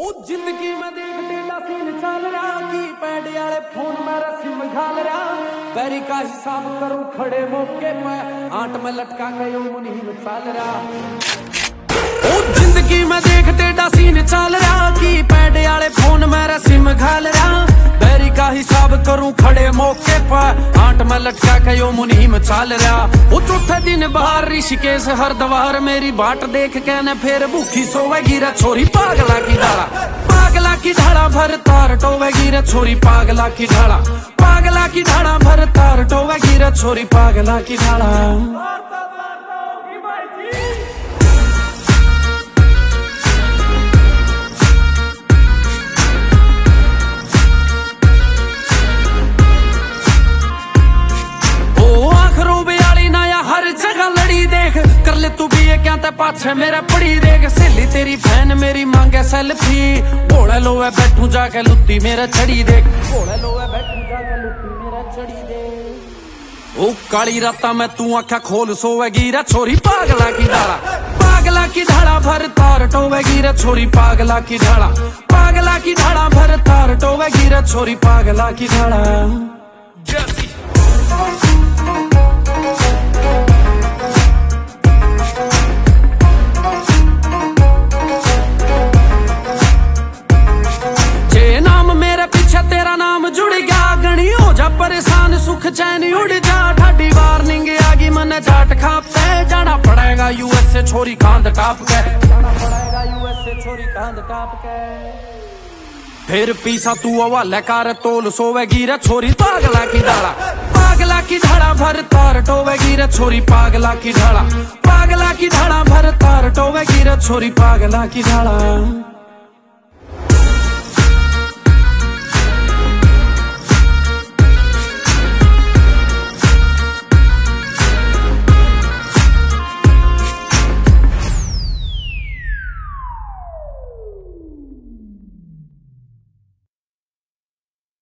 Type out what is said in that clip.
जिंदगी में देख टेढ़ा सीन चल रहा की पैड वाले फोन में रस्म घाल रहा पैरी का हिसाब करूं खड़े मौके पर आंट में लटका के यो मुनीम चल रहा। जिंदगी में देख टेढ़ा सीन चल रहा की पैड वाले फोन में रस्म घाल रहा पैरी का हिसाब करूं खड़े मौके पर आंट में लटका के यो मुनीम चल रहा। वो चौथे दिन बाहर ऋषिकेश हरिद्वार मेरी बाट देख के न फिर भूखी सोवेगी रे छोरी पागला की ढाला पागला की ढाला भर तार टोवेगी रे छोरी पागला की ढाला पागला की ढाला भर तार टोवेगी रे छोरी पागला की ढाला। कर ले तू भी ये क्या ते पाछे मेरा पड़ी देख सहेली तेरी फैन मेरी मांगे सेल्फी भोले लोए बैठू जाके लुत्ती मेरा चढ़ी देख भोले लोए बैठू जाके लुत्ती मेरा चढ़ी देख। ओ काली राता में तू आँखा खोल सोवेगी रे छोरी पागला की ढाला पागला की ढाला भर तार टोवेगी रे छोरी पागला की ढाला पागला की ढाला भर तार टोवेगी रे छोरी पागला की ढाला। तेरा नाम जुड़ गया गणी हो जा परेशान सुख चैन उड़ जा ठाडी वार्निंग आगी मन जाट खापते जाना पड़ेगा यूएसए छोरी कांद टाप के जाना पड़ेगा यूएसए छोरी कांद टाप के। फिर पीसा तू हवाले कार तोल सोवेगी रे छोरी पागला की ढाला पागला की ढाला भर तार टोवेगी रे छोरी पागला की ढाला पागला की ढाला भर तार टोवेगी रे छोरी पागला की ढाला।